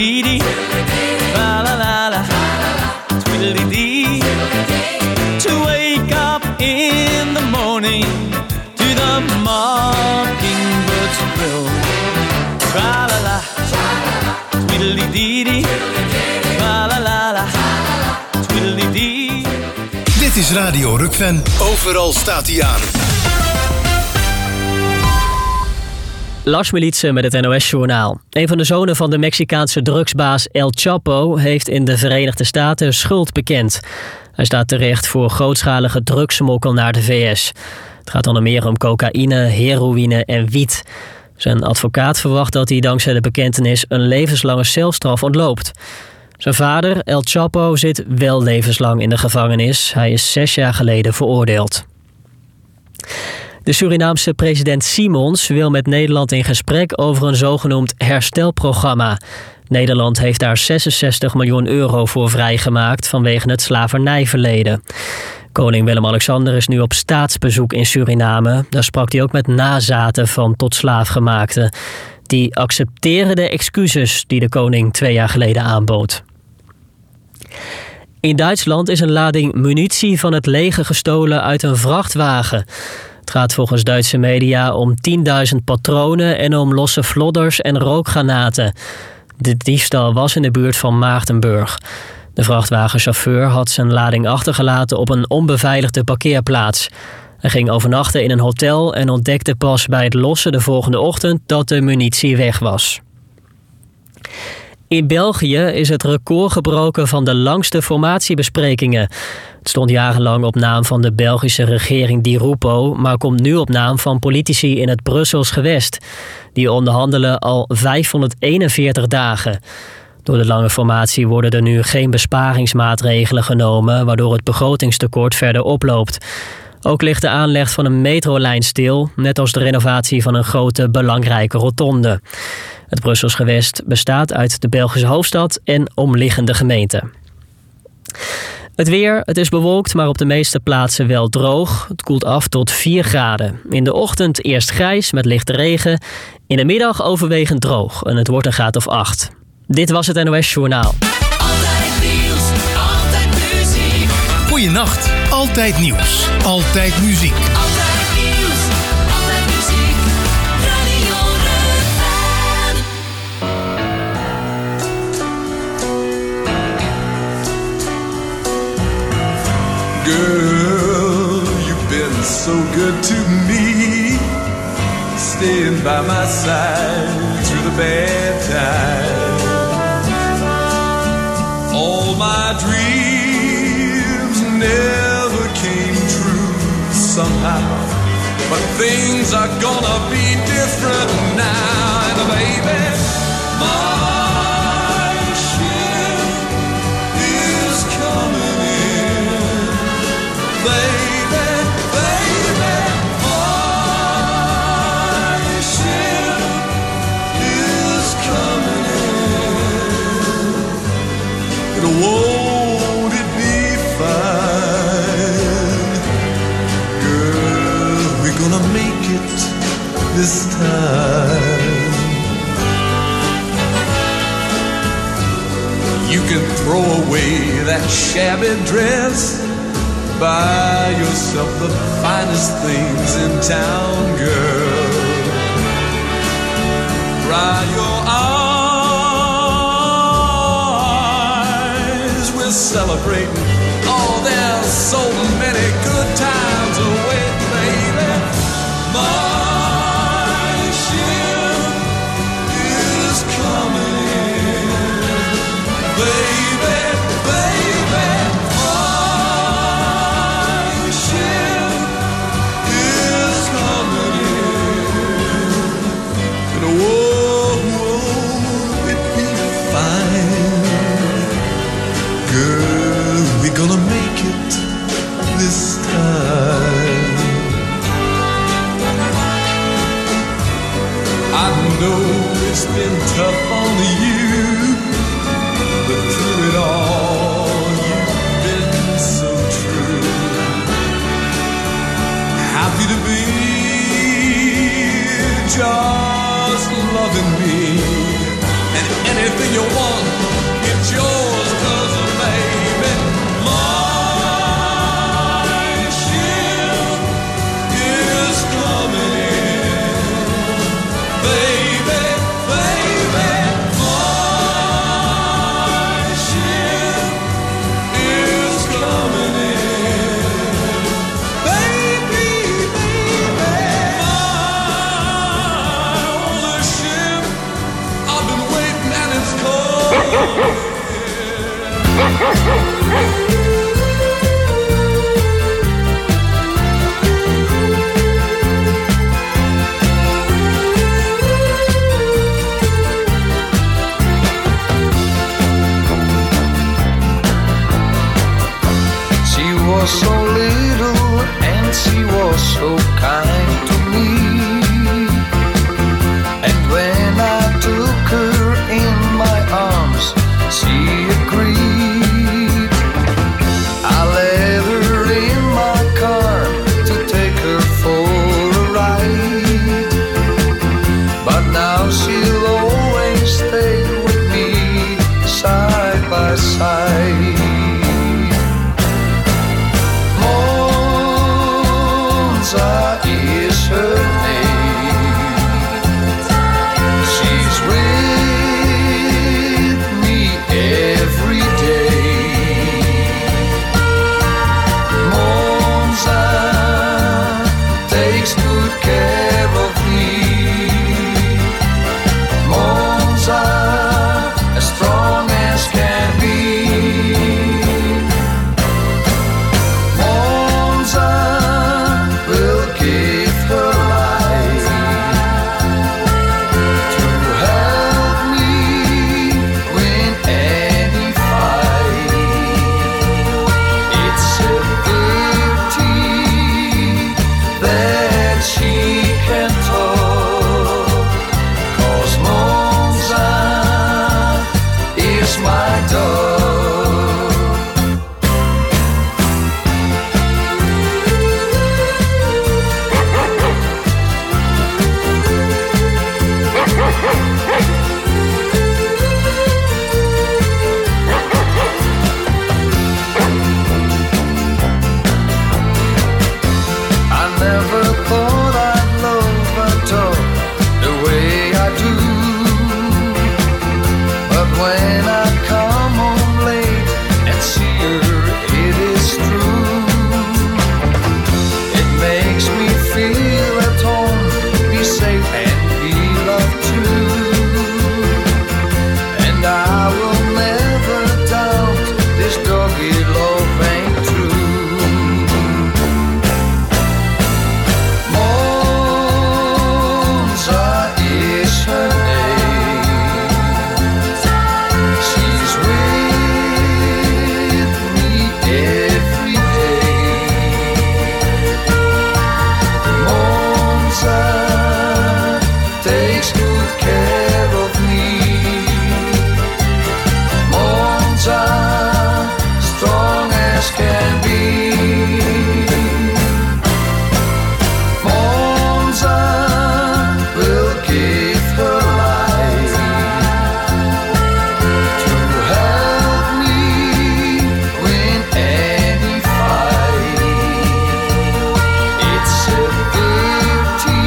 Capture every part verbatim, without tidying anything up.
Tweedledee-dee, la la la la, tweedledee-dee. To wake up in the morning to the mockingbird's trill. Tra la la, tweedledee-dee, la la la la, tweedledee. Dit is Radio Rukven. Overal staat hij aan. Lars Militse met het N O S-journaal. Een van de zonen van de Mexicaanse drugsbaas El Chapo heeft in de Verenigde Staten schuld bekend. Hij staat terecht voor grootschalige drugssmokkel naar de V S. Het gaat onder meer om cocaïne, heroïne en wiet. Zijn advocaat verwacht dat hij dankzij de bekentenis een levenslange celstraf ontloopt. Zijn vader, El Chapo, zit wel levenslang in de gevangenis. Hij is zes jaar geleden veroordeeld. De Surinaamse president Simons wil met Nederland in gesprek over een zogenoemd herstelprogramma. Nederland heeft daar zesenzestig miljoen euro voor vrijgemaakt vanwege het slavernijverleden. Koning Willem-Alexander is nu op staatsbezoek in Suriname. Daar sprak hij ook met nazaten van tot slaafgemaakten. Die accepteren de excuses die de koning twee jaar geleden aanbood. In Duitsland is een lading munitie van het leger gestolen uit een vrachtwagen. Het gaat volgens Duitse media om tienduizend patronen en om losse vlodders en rookgranaten. De diefstal was in de buurt van Maartenburg. De vrachtwagenchauffeur had zijn lading achtergelaten op een onbeveiligde parkeerplaats. Hij ging overnachten in een hotel en ontdekte pas bij het lossen de volgende ochtend dat de munitie weg was. In België is het record gebroken van de langste formatiebesprekingen. Het stond jarenlang op naam van de Belgische regering Di Rupo, maar komt nu op naam van politici in het Brussels gewest. Die onderhandelen al vijfhonderdeenenveertig dagen. Door de lange formatie worden er nu geen besparingsmaatregelen genomen, waardoor het begrotingstekort verder oploopt. Ook ligt de aanleg van een metrolijn stil, net als de renovatie van een grote belangrijke rotonde. Het Brussels gewest bestaat uit de Belgische hoofdstad en omliggende gemeenten. Het weer, het is bewolkt, maar op de meeste plaatsen wel droog. Het koelt af tot vier graden. In de ochtend eerst grijs met lichte regen. In de middag overwegend droog en het wordt een graad of acht. Dit was het N O S-journaal. Altijd nieuws, altijd muziek. Goeienacht, altijd nieuws, altijd muziek. Altijd nieuws, altijd muziek. Radio Rukven. Girl, you've been so good to me, staying by my side through the bad times. All my dreams never came true somehow, but things are gonna be different now. And baby, my ship is coming in. Baby, baby, my ship is coming in. And won't it be fine? Girl, we're gonna make it this time. You can throw away that shabby dress, buy yourself the finest things in town, girl. Dry your eyes, we're celebrating. Oh, there's so many good times awaiting, baby. My ship is coming in, baby, baby. My ship is coming in, and whoa, whoa, it be fine, girl. We're gonna make it this time. I know it's been tough on you, but through it all, you've been so true. Happy to be just loving me and anything you want, it's yours, 'cause baby, my ship is coming in. Baby, baby, my ship is coming in. Baby, baby, my only ship, I've been waiting and it's coming. She was so little and she was so kind to me. And when I took her in my arms, she agreed. I let her in my car to take her for a ride. But now she'll always stay with me side by side. Monza is her name. She's with me every day. Monza takes good care of me. Monza, as strong as can be. Monza will give her life to help me win any fight. It's a pity that she can talk, 'cause Monza is my dog. I never thought I'd love her dog the way I do. But when I come home late and see her, it is true. It makes me feel at home, be safe and be loved too. And I will never doubt this doggy love ain't true. Monza is her name. She's with me every day. Monza takes good care of me. Monza, strong as can be. Monza will give her life to help me win any fight. It's a pity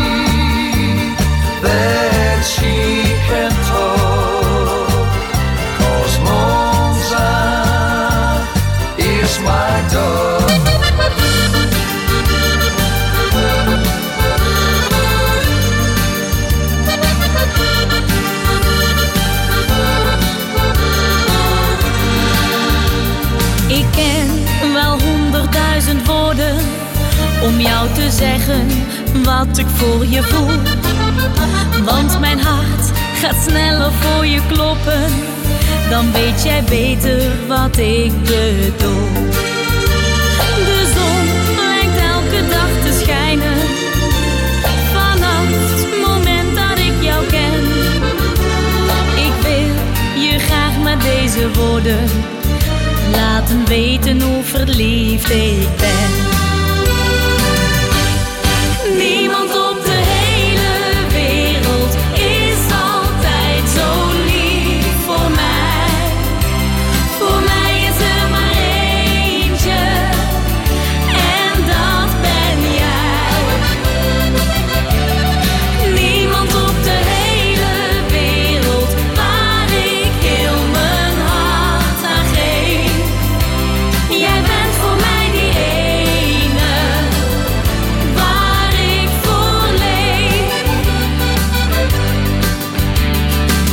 that she can talk, 'cause Monza is my dog. Ik ken wel honderdduizend woorden om jou te zeggen wat ik voor je voel. Want mijn hart gaat sneller voor je kloppen, dan weet jij beter wat ik bedoel. De zon lijkt elke dag te schijnen, vanaf het moment dat ik jou ken. Ik wil je graag met deze woorden laten weten hoe verliefd ik ben. Niemand op de hele wereld is altijd zo lief.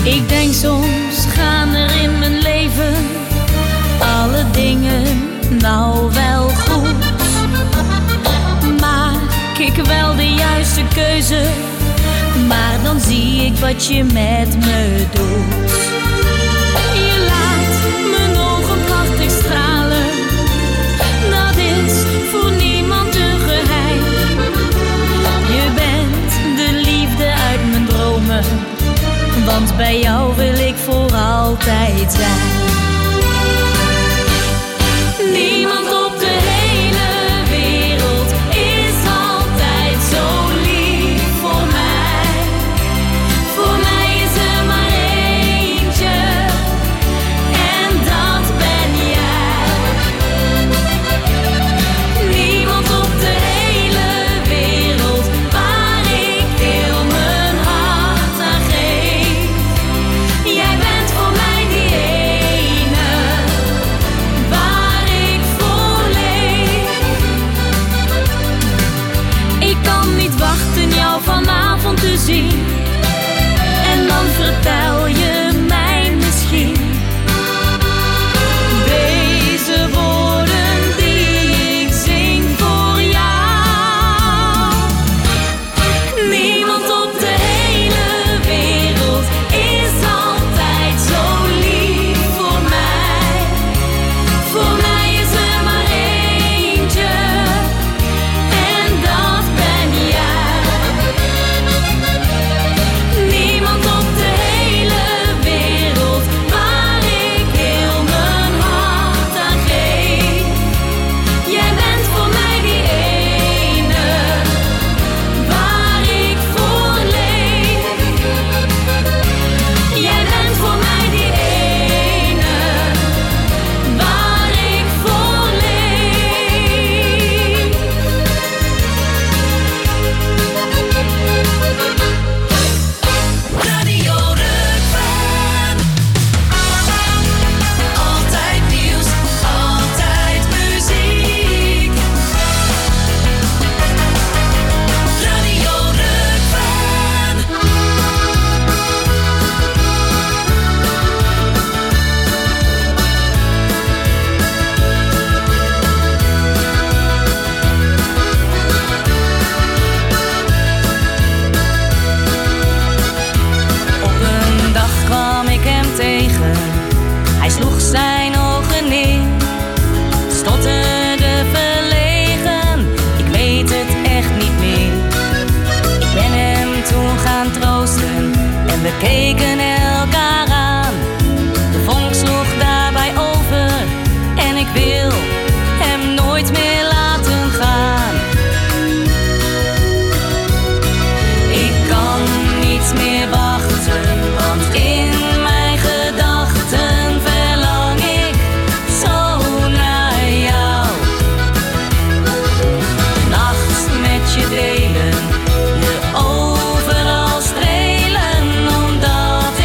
Ik denk soms gaan er in mijn leven alle dingen nou wel goed. Maak ik wel de juiste keuze, maar dan zie ik wat je met me doet. Je laat mijn ogen prachtig stralen, dat is voor niemand een geheim. Je bent de liefde uit mijn dromen, want bij jou wil ik voor altijd zijn. Niemand op de hele wereld is altijd zo lief voor mij. Voor mij is er maar eentje en dat ben jij. Niemand op de hele wereld waar ik heel mijn hart aan geef. Jij bent voor mij die ene waar ik voor leef. Ik kan niet wachten jou vanavond te zien, en dan vertel je mij misschien deze woorden die ik zing voor jou. Niemand op de hele wereld is altijd zo lief voor mij. Voor mij is er maar eentje en dat ben jij. Niemand op de hele wereld waar ik heel mijn hart aan geef. Jij bent voor mij die ene waar ik voor leef. Jij bent voor mij die ene waar ik voor leef. Radio Rukven. Altijd nieuws, altijd muziek. Radio Rukven. Op een dag kwam ik hem tegen. Hij sloeg zijn ogen neer, stotterde verlegen. Ik weet het echt niet meer. Ik ben hem toen gaan troosten en we keken elkaar aan. De vonk sloeg daarbij over en ik wil hem nooit meer laten gaan. Ik kan niet meer wachten, want in mijn gedachten verlang ik zo naar jou. Nacht met je delen, je overal strelen, omdat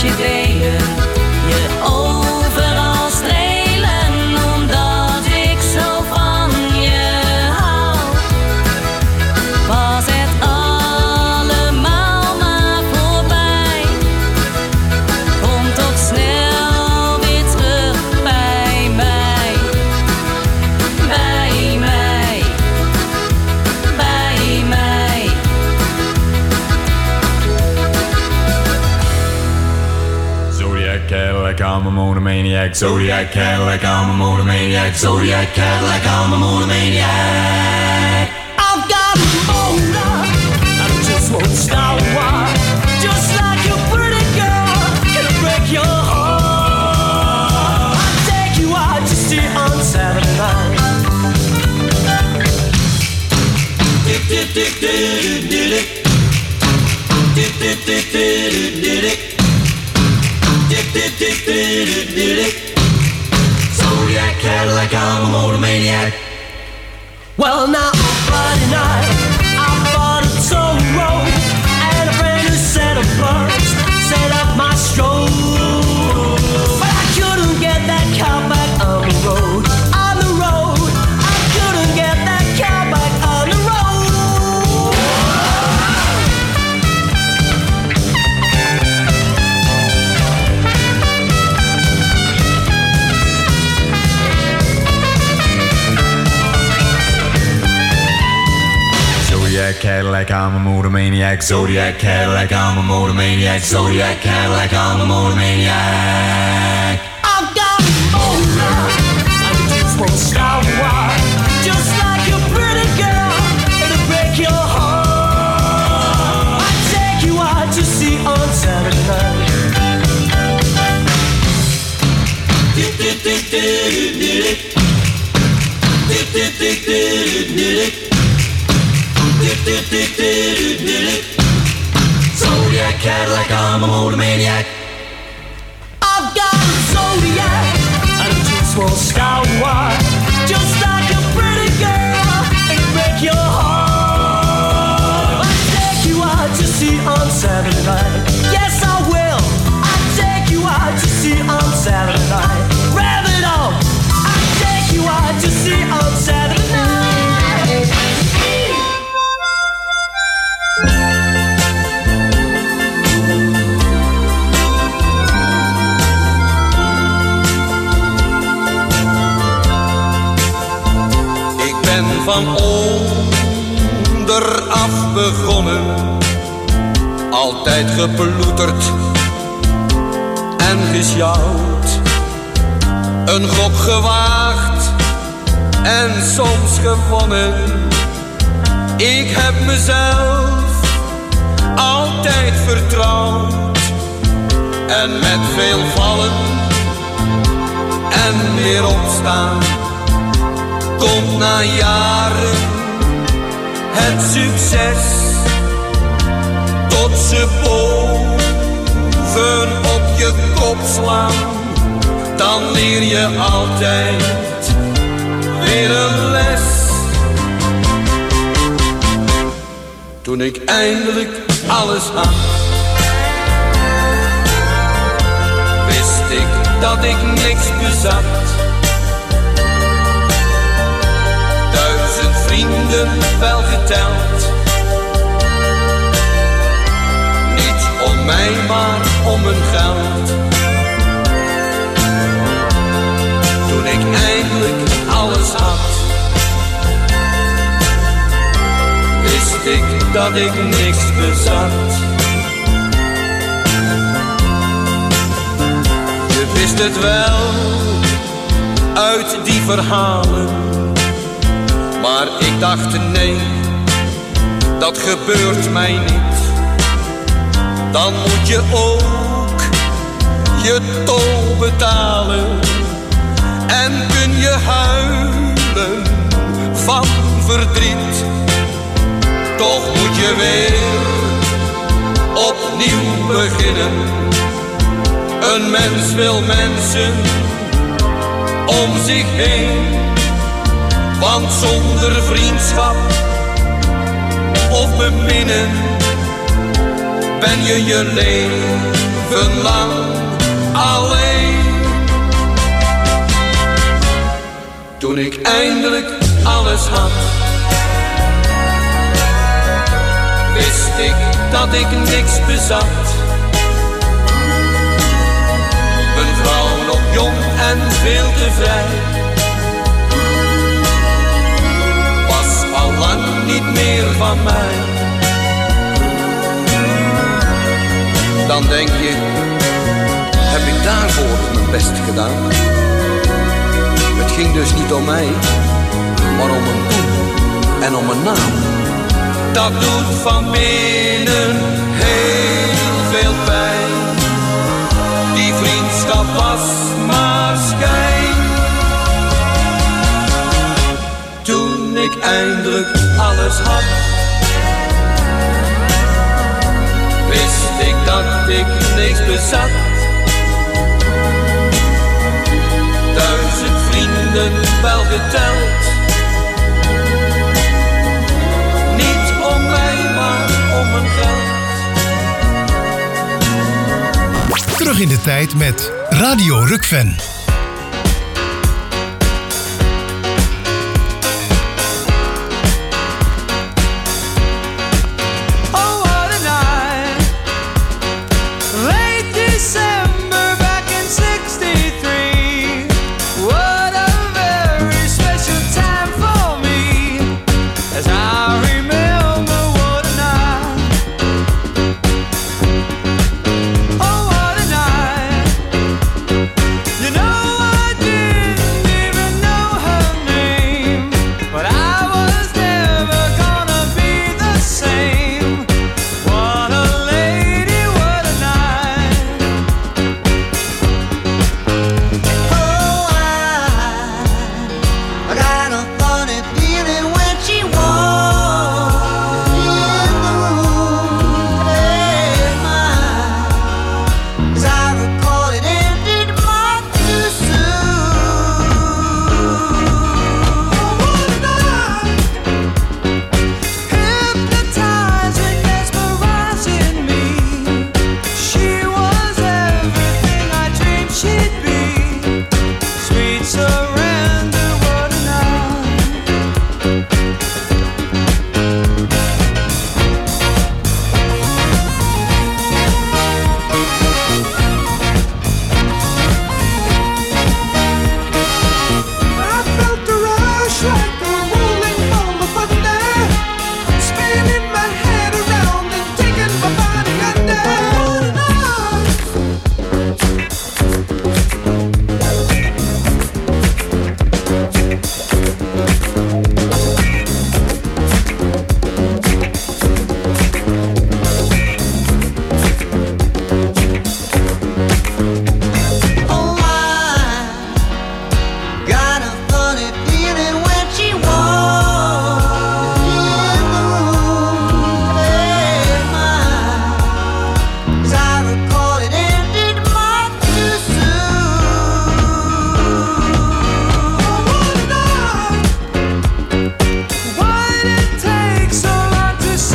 je delen, je overal strelen, omdat ik zo van je hou. Was het allemaal maar voorbij, kom toch snel weer terug bij mij, bij mij, bij mij. Zodiac Cadillac, I'm a monomaniac. Zodiac Cadillac, I'm a monomaniac. Zodiac Cadillac, I'm a monomaniac. I've got a motor, and it just won't stop. Why? Just like a pretty girl, it'll break your heart. I'll take you out to see on Saturday night. Dick, dick, dick, dick, dick, dick. Dick, dick, dick, dick, dick, dick. Dick, dick, dick, dick, dick, dick. Zodiac Cadillac, I'm a motomaniac. Well, now on Friday night, I bought a toll road and a brand new set of bugs set up my stroll. But I couldn't get that car back on the road, on the road. I couldn't get that car back on the road. Zodiac Cadillac, I'm a motomaniac. Zodiac Cadillac, I'm a motomaniac. Zodiac Cadillac, I'm a motomaniac. I've got a motor, and it just won't stop. Why? Just like a pretty girl, it'll break your heart. I'll take you out to see on Saturday night. Dick, dick, dick, dick, dick. Dick, dick, dick, dick, dick. Dick, dick, dick, dick, dick. Zodiac Cadillac, I'm a motomaniac. I've got a Zodiac, and it just won't stop. Why? Just like a pretty girl, it'll break your heart. I'll take you out to see on Saturday night. Yes, I will. I'll take you out to see on Saturday night. Rev it up. I'll take you out to see on Saturday night. Van onderaf begonnen, altijd geploeterd en gesjouwd. Een gok gewaagd en soms gewonnen. Ik heb mezelf altijd vertrouwd en met veel vallen en weer opstaan. Komt na jaren het succes, tot ze boven op je kop slaan. Dan leer je altijd weer een les. Toen ik eindelijk alles had, wist ik dat ik niks bezat. Vrienden wel geteld, niet om mij maar om hun geld. Toen ik eindelijk alles had, wist ik dat ik niks bezat. Je wist het wel uit die verhalen, maar ik dacht nee, dat gebeurt mij niet. Dan moet je ook je tol betalen. En kun je huilen van verdriet. Toch moet je weer opnieuw beginnen. Een mens wil mensen om zich heen. Want zonder vriendschap of beminnen ben je je leven leven lang alleen. Toen ik eindelijk alles had, wist ik dat ik niks bezat. Een vrouw nog jong en veel te vrij, was al lang niet meer van mij. Dan denk je, heb ik daarvoor mijn best gedaan? Het ging dus niet om mij, maar om een doen en om een naam. Dat doet van binnen heel veel pijn. Die vriendschap was maar schijn. Toen ik eindelijk alles had, wist ik dat ik niks bezat. Duizend vrienden wel geteld, niet om mij maar om mijn geld. Terug in de tijd met Radio Rukven.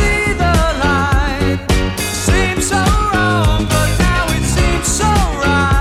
Seems so wrong, but now it seems so right.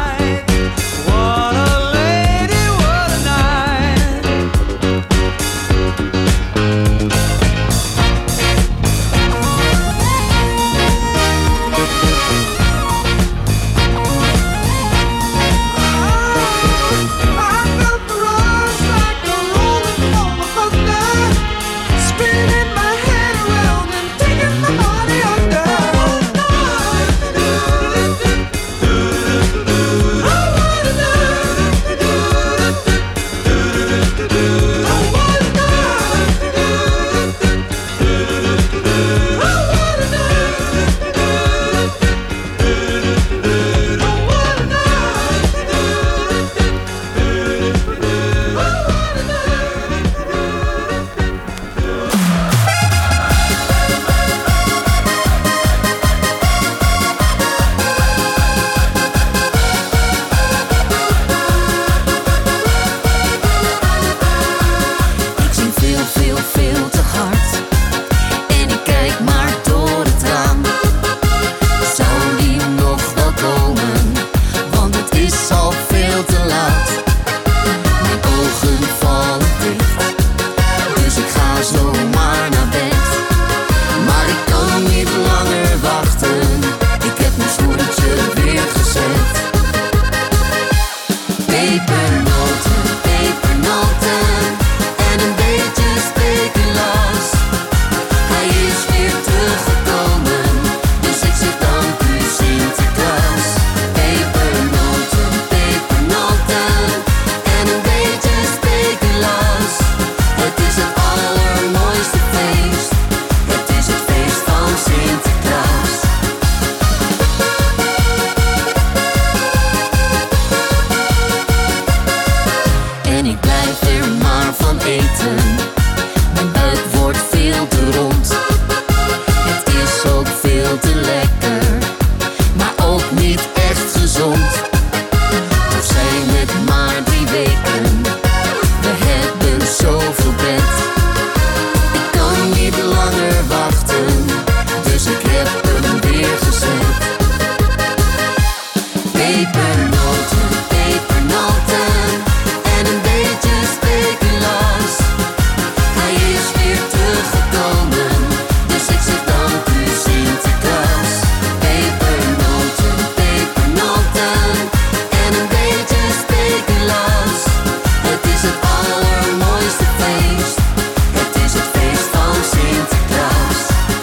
Pepernoten, pepernoten en een beetje speculaas. Hij is weer teruggekomen, dus ik zeg dank u Sinterklaas. Pepernoten, pepernoten en een beetje speculaas. Het is het allermooiste feest, het is het feest van Sinterklaas.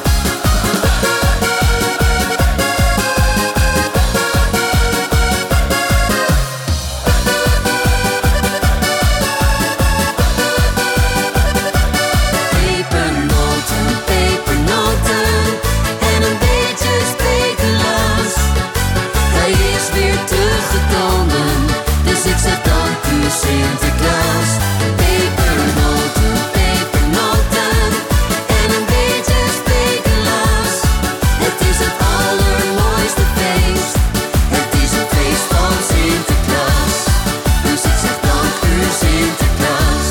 Pepernoten, pepernoten en een beetje speculaas. Hij is weer teruggekomen, dus ik zeg dank u Sinterklaas. Pepernoten, pepernoten en een beetje speculaas. Het is het allermooiste feest, het is het feest van Sinterklaas. Dus ik zeg dank u Sinterklaas.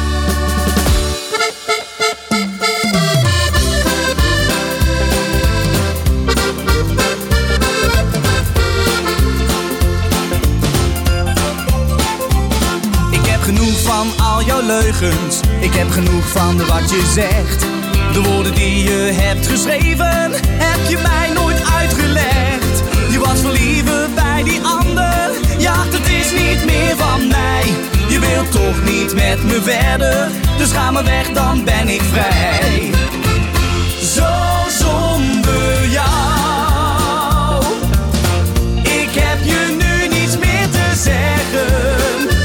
Ik heb genoeg van al jouw leugens. Ik heb genoeg van wat je zegt. De woorden die je hebt geschreven, heb je mij nooit uitgelegd. Je was verliefd bij die ander. Ja, het is niet meer van mij. Je wilt toch niet met me verder. Dus ga maar weg, dan ben ik vrij. Zo zonder jou. Ik heb je nu niets meer te zeggen.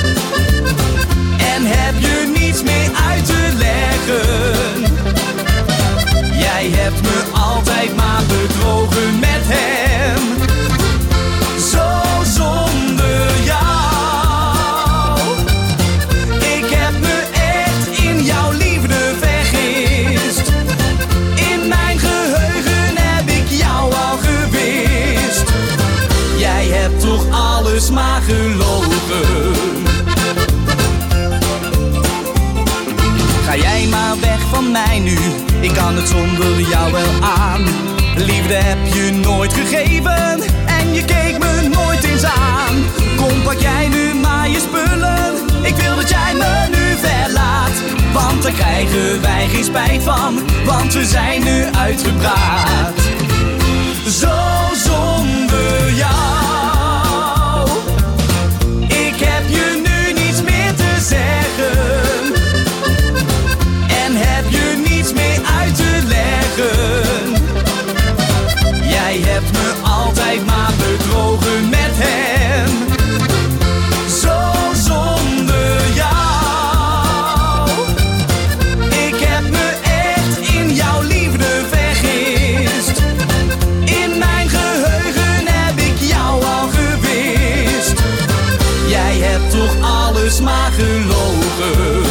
En heb je niets meer uit te leggen. Jij hebt me altijd maar bedrogen met hem. Zo zonder jou. Ik heb me echt in jouw liefde vergist. In mijn geheugen heb ik jou al gewist. Jij hebt toch alles maar gelogen. Ga jij maar weg van mij nu, ik kan het zonder jou wel aan. Liefde heb je nooit gegeven en je keek me nooit eens aan. Kom, pak jij nu maar je spullen, ik wil dat jij me nu verlaat. Want daar krijgen wij geen spijt van, want we zijn nu uitgepraat. Zo zonder jou. Ik heb je nu niets meer te zeggen. En heb je niets meer uit te leggen. Jij hebt me altijd maar bedrogen met hem. Zo zonder jou. Ik heb me echt in jouw liefde vergist. In mijn geheugen heb ik jou al gewist. Jij hebt toch alles maar gelogen.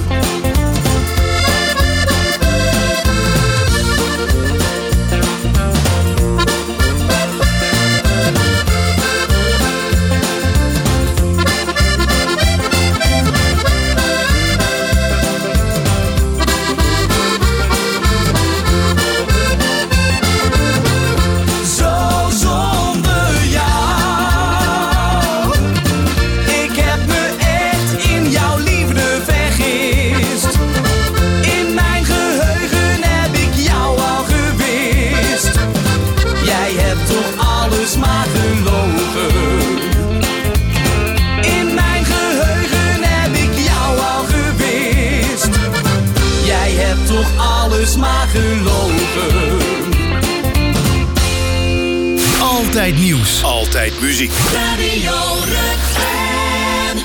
Maar gelogen. Altijd nieuws. Altijd muziek. Radio Rukven.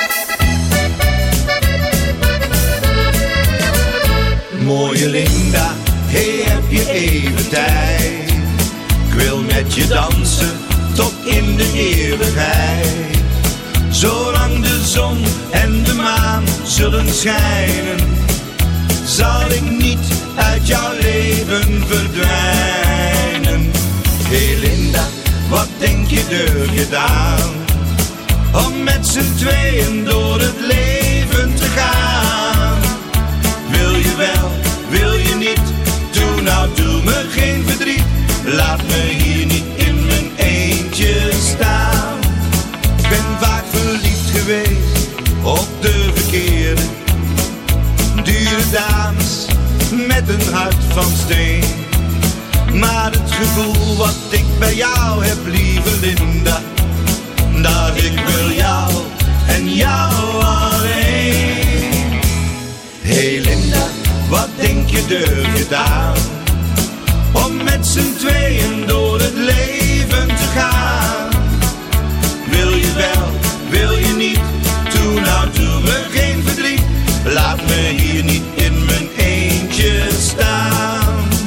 Mooie Linda, hey, heb je even tijd? Ik wil met je dansen tot in de eeuwigheid. Zolang de zon en de maan zullen schijnen, zal ik niet uit jouw leven verdwijnen. Hey Linda, wat denk je er gedaan? Om met z'n tweeën door het leven te gaan. Wil je wel, wil je niet? Doe nou, doe me geen verdriet. Laat me hier niet in mijn eentje staan. van steen. Maar het gevoel wat ik bij jou heb, lieve Linda, dat ik wil jou en jou alleen. Hey Linda, wat denk je durf je aan, om met z'n tweeën door het leven te gaan? Wil je wel, wil je niet, doe nou doe me geen verdriet. Laat me hier niet in mijn eentje staan.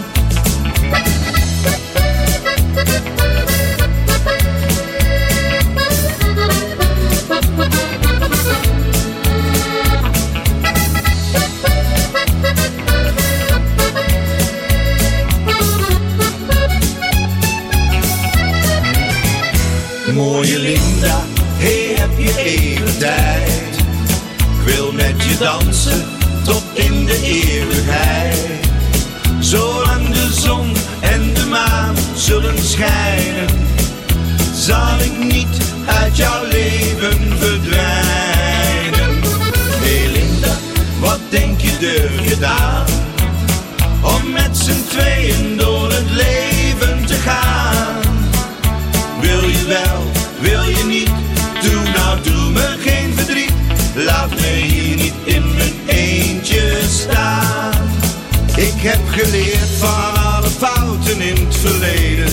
Mooie Linda, hey, heb je even tijd? Ik wil met je dansen tot in de eeuwigheid. Zolang de zon en de maan zullen schijnen, zal ik niet uit jouw leven verdwijnen. Hey Linda, wat denk je durf je aan, om met z'n tweeën door het leven te gaan? Wil je wel, wil je niet, doe nou doe me geen verdriet. Laat me hier niet in mijn eentje staan. Ik heb geleerd van alle fouten in het verleden,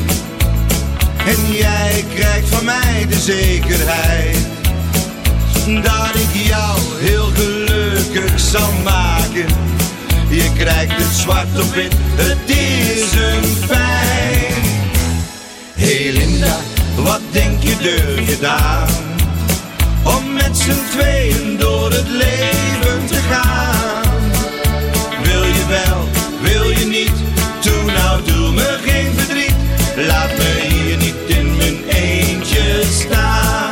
en jij krijgt van mij de zekerheid dat ik jou heel gelukkig zal maken. Je krijgt het zwart op wit, het is een feit. Hey Linda, wat denk je durf je aan, om met z'n tweeën door het leven te gaan? Wil je wel, wil je niet, doe nou doe me geen verdriet. Laat me hier niet in mijn eentje staan.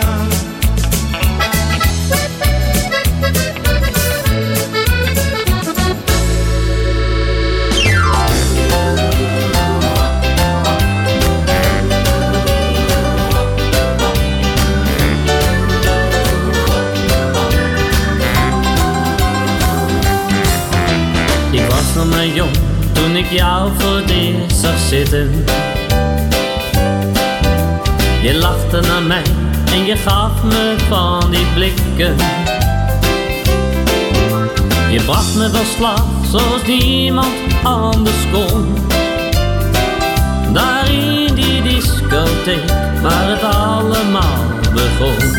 Nog maar jong toen ik jou voor het eerst zag zitten. Je lachte naar mij en je gaf me van die blikken. Je bracht me van slag zoals niemand anders kon. Daar in die discotheek waar het allemaal begon.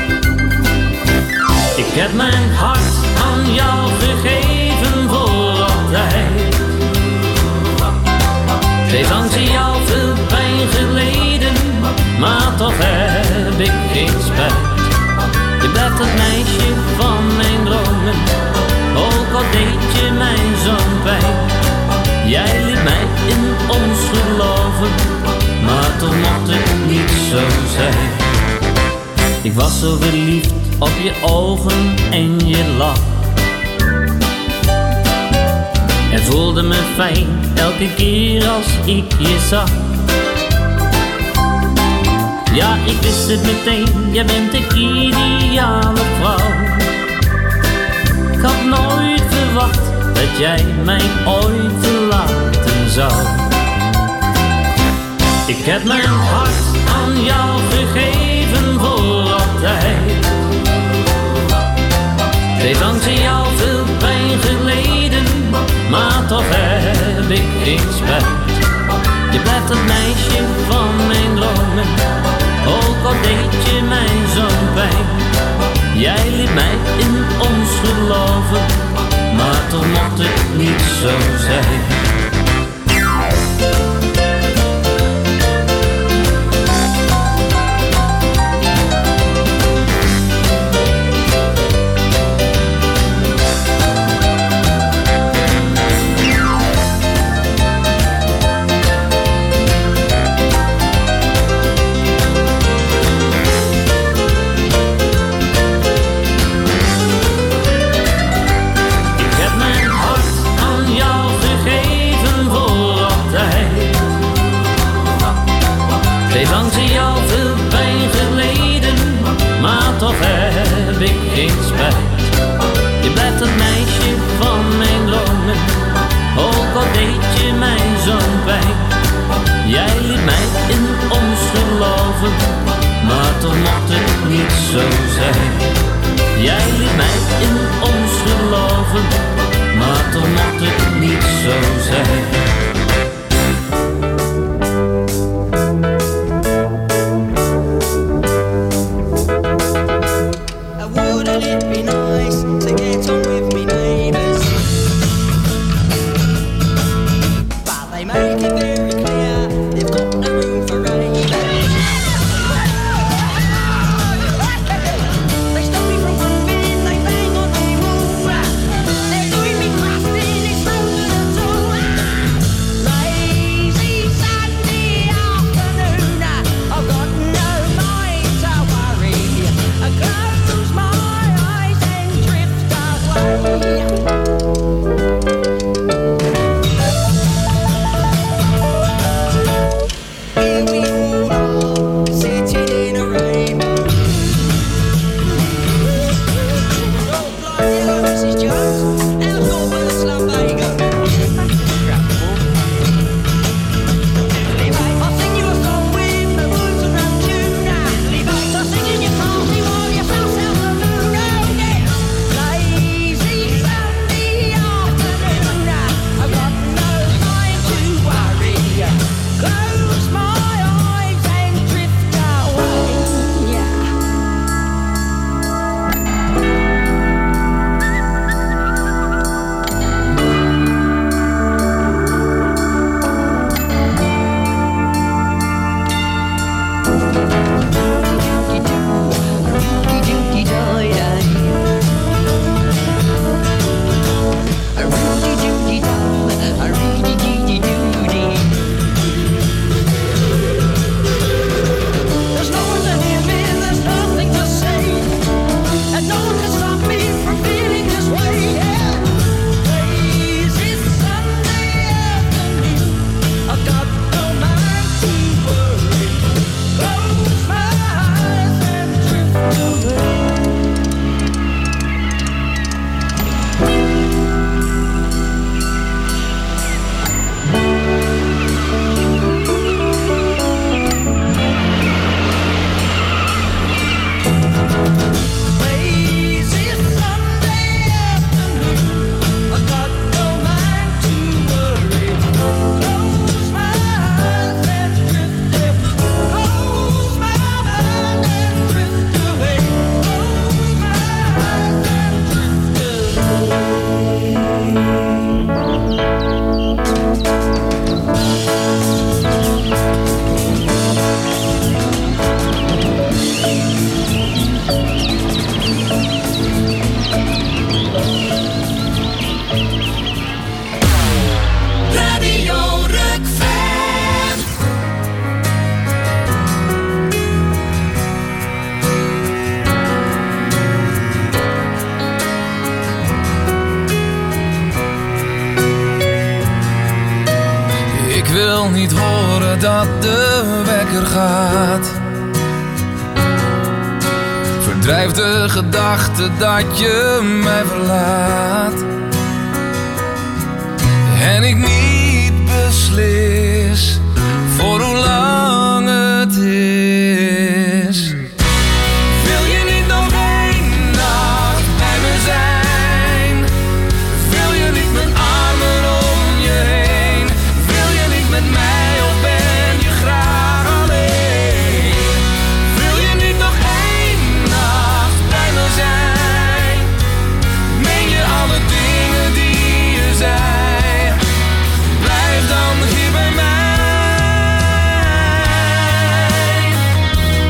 Ik heb mijn hart aan jou gegeven voor altijd. Het heeft dankzij jou veel pijn geleden, maar toch heb ik geen spijt. Je blijft het meisje van mijn dromen, ook al deed je mij zo'n pijn. Jij liet mij in ons geloven, maar toch mocht het niet zo zijn. Ik was zo verliefd op je ogen en je lach. Het voelde me fijn elke keer als ik je zag. Ja, ik wist het meteen, jij bent de ideale vrouw. Ik had nooit verwacht dat jij mij ooit verlaten zou. Ik heb mijn hart aan jou gegeven voor altijd. Het heeft dankzij jou veel pijn geleden, maar toch heb ik geen spijt. Je blijft het meisje van mijn dromen, ook al deed je mij zo'n pijn. Jij liet mij in ons geloven, maar toch mocht het niet zo zijn. Toch heb ik geen spijt. Je blijft het meisje van mijn dromen, ook al deed je mij zo'n pijn. Jij liet mij in ons geloven, maar toch mocht het niet zo zijn. Jij liet mij in ons geloven, maar toch mocht het niet zo zijn. Wouldn't it be nice to get on with me neighbours? But they make it very clear they've got no room for ravers. They stop me from moving, they bang on my wall. They're doing me crafting, it's open at all. Lazy Sunday afternoon, I've got no mind to worry. I close my eyes and drift away. Here we all are, sitting in a rainbow. Oh, bloody hell, Missus Jones, now go for the slumbago. I'll sing you a song with the words around tune. I'll sing in your party while you pass out the moon. Oh, yeah. Lazy Sunday afternoon, I've got no mind to worry. Close my eyes and drift away. Yeah. There's no one to hear me, there's nothing to say, and no one can stop me from feeling this way. Yeah. Lazy Sunday afternoon, I've got no mind to worry. Close my eyes and drift away. Lazy Sunday afternoon, I've got no mind to worry. Close my eyes and drift away. Close my eyes and drift away. Close my eyes and drift Radio Rukven. Ik wil niet horen dat de wekker gaat. Verdrijf de gedachte dat je mij verlaat. En ik niet beslis voor hoe lang het is. Wil je niet nog één nacht bij me zijn? Wil je niet mijn armen om je heen? Wil je niet met mij of ben je graag alleen? Wil je niet nog één nacht bij me zijn? Meen je alle dingen die je zei? Blijf dan hier bij mij.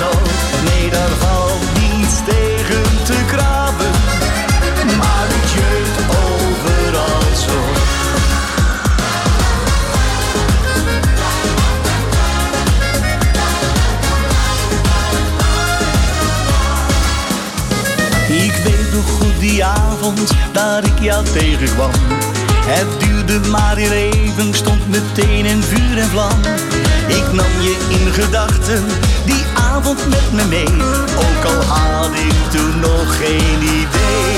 zo. Nee, daar valt niets tegen te kraben, maar het jeukt overal zo. Ik weet nog goed die avond dat ik jou tegenkwam. Het duurde maar heel even, stond meteen in vuur en vlam. Ik nam je in gedachten die avond met me mee, ook al had ik toen nog geen idee.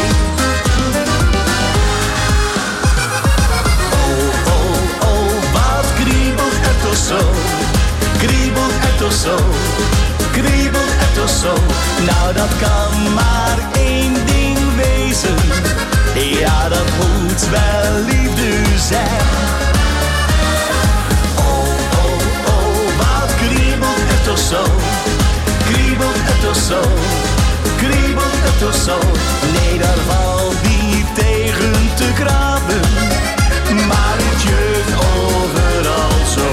Oh, oh, oh, wat kriebelt het toch zo, kriebelt het toch zo, kriebelt het toch zo. Nou, dat kan maar één ding wezen, ja, dat moet wel liefde zijn. Oh, oh, oh, wat kriebelt het toch zo, kriebelt het toch zo, kriebelt het toch zo. Nee, daar valt niet tegen te kraben, maar het jeukt overal zo.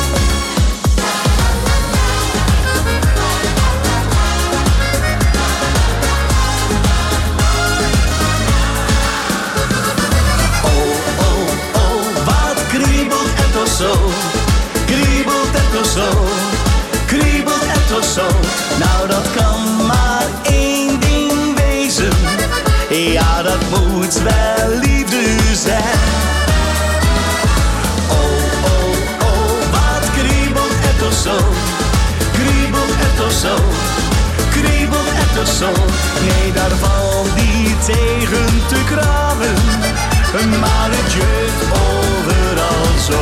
Zo, kriebelt het toch zo, kriebelt het toch zo. Nou, dat kan maar één ding wezen, ja, dat moet wel liefde zijn. Oh, oh, oh, wat kriebelt het toch zo, kriebelt het toch zo, kriebelt het toch zo. Nee, daar valt niet tegen te kraben, maar het jeukt overal zo.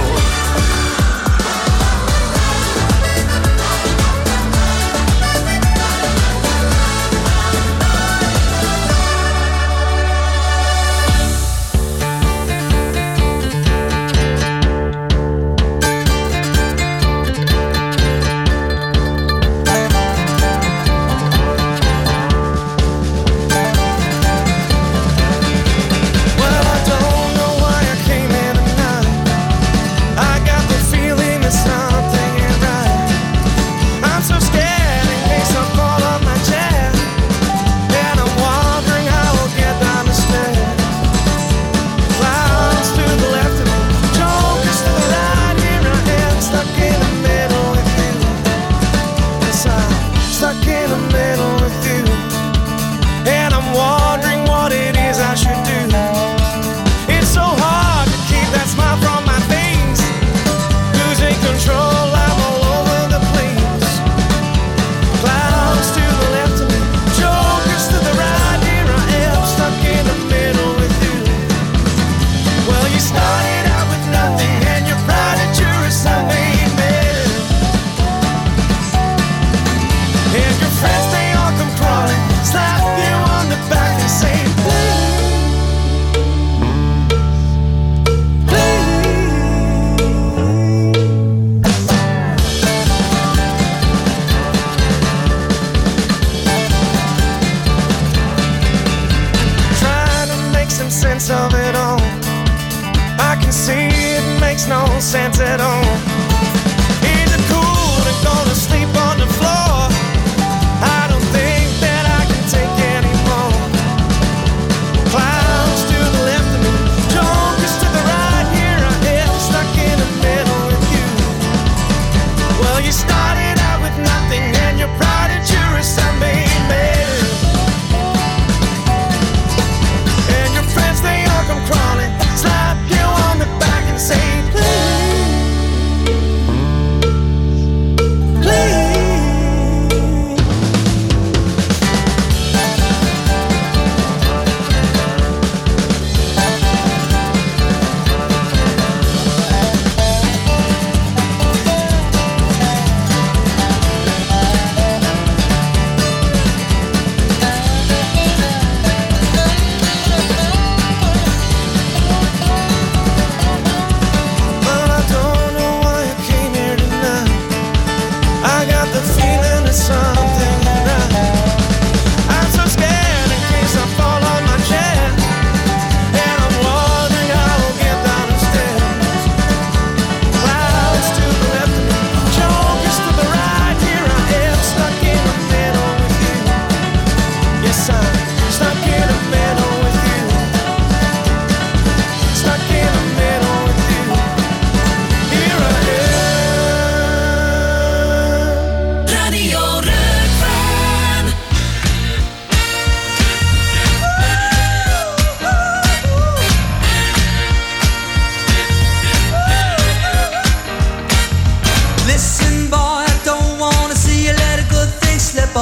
Slap you on the back and say, please.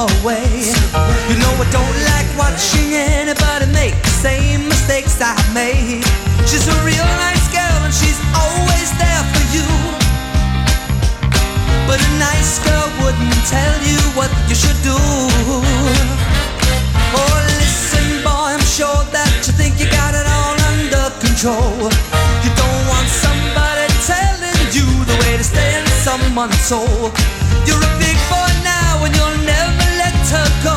away. You know I don't like watching anybody make the same mistakes I made. She's a real nice girl and she's always there for you. But a nice girl wouldn't tell you what you should do. Oh, listen, boy, I'm sure that you think you got it all under control. You don't want somebody telling you the way to stay in someone's soul. You're a big boy now and you'll never let her go.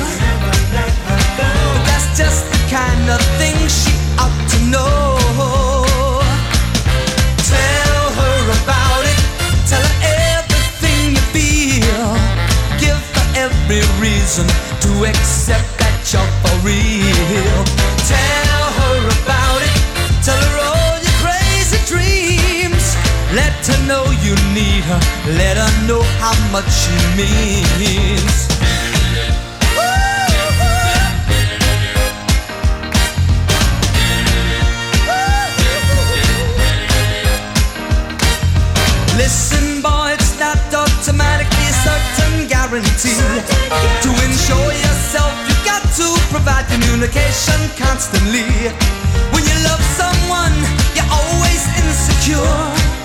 But that's just the kind of thing she ought to know. Tell her about it. Tell her everything you feel. Give her every reason to accept that you're for real. Tell her about it. Tell her all your crazy dreams. Let her know you need her. Let her know how much she means. Listen, boy, it's not automatically a certain guarantee. To ensure yourself, you got to provide communication constantly. When you love someone, you're always insecure.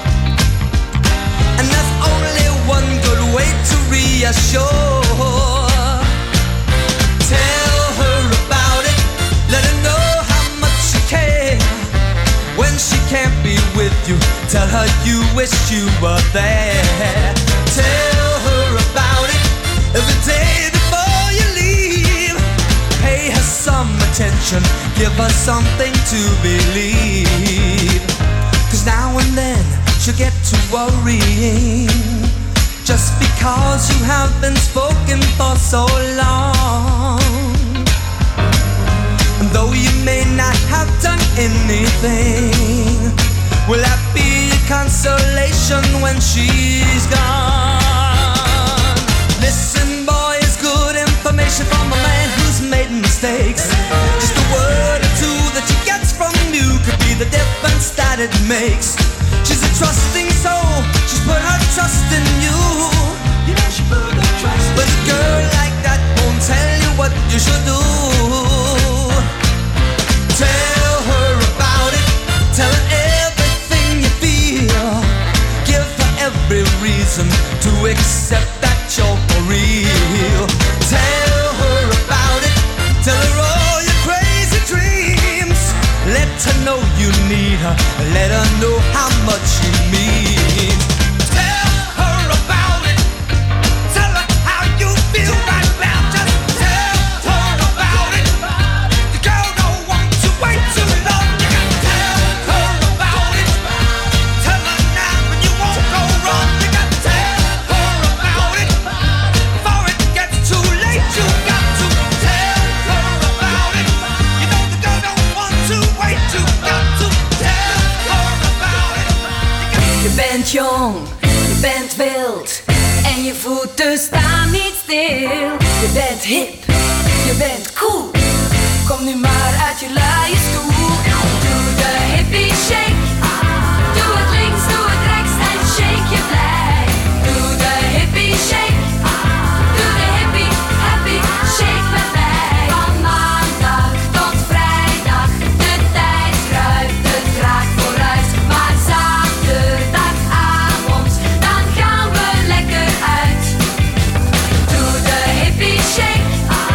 And that's only one good way to reassure. Tell her about it. Let her know how much you care. When she can't be with you, tell her you wish you were there. Tell her about it every day before you leave. Pay her some attention, give her something to believe. Cause now and then she'll get to worrying, just because you have been spoken for so long. And though you may not have done anything, will that be a consolation when she's gone? Listen, boy, it's good information from a man who's made mistakes. Just a word or two that she gets from you could be the difference that it makes. She's a trusting soul, she's put her trust in you. You know she put her trust in you. But a girl like that won't tell you what you should do. Tell her about it, tell her everything you feel. Give her every reason to accept that you're for real. Tell her about it, tell her all your crazy dreams. Let her know you need her, let her know how much she means. Tell her about it, tell her how you feel right now. Just tell her about it. The girl don't want to wait too long. You gotta tell her about it. Tell her now and you won't go wrong. You gotta tell her about it before it gets too late. You got to tell her about it. You know the girl don't want to wait. You got to tell her about it. Je bent jong, je bent wild en je voeten staan niet stil. Je bent hip, je bent cool. Kom nu maar uit je luie stoel. Doe de hippie shake. Doe het links, doe het rechts en shake je blij. Doe de hippie shake. Doe de hippie, happy shake met mij. Van maandag tot vrijdag, de tijd kruipt, het graag vooruit. Maar zaterdagavond, dan gaan we lekker uit. Doe de hippie shake.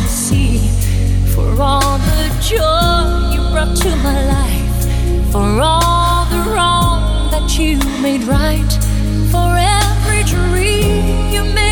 see. For all the joy you brought to my life, for all the wrong that you made right, for every dream you made